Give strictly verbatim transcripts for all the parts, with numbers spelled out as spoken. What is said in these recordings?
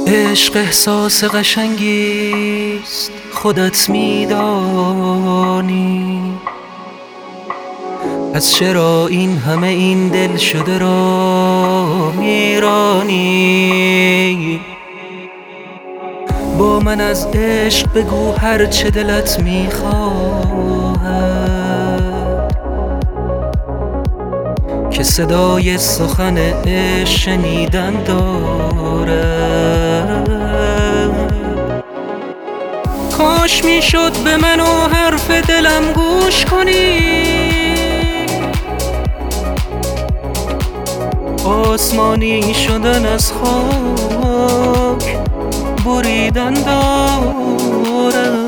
عشق احساس قشنگیست، خودت میدانی. از چرا این همه این دل شده را میرانی؟ با من از عشق بگو هر چه دلت میخواهد، که صدای سخن عشق شنیدن دارد. کاش میشد به من و حرف دلم گوش کنی، آسمانی شدن از خاک بریدن دارد.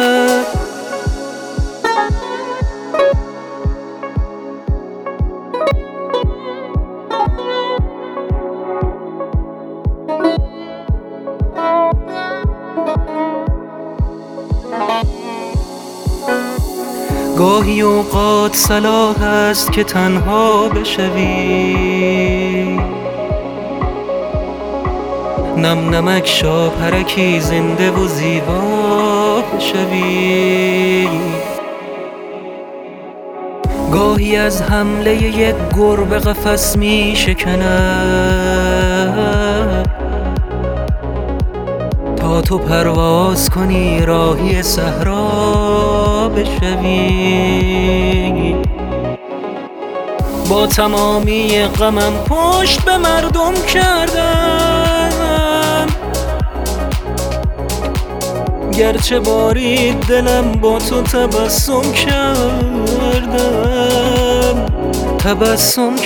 گاهی اوقات صلاح است که تنها بشوی، نم نمک شاپرکی زنده و زیبا بشوی. گاهی از حمله یک گربه قفس می شکند، تا تو پرواز کنی راهی صحرا بشوی. با تمامی غمم پشت به مردم کردم، گرچه بارید دلم با تو تبسم کردم، تبسم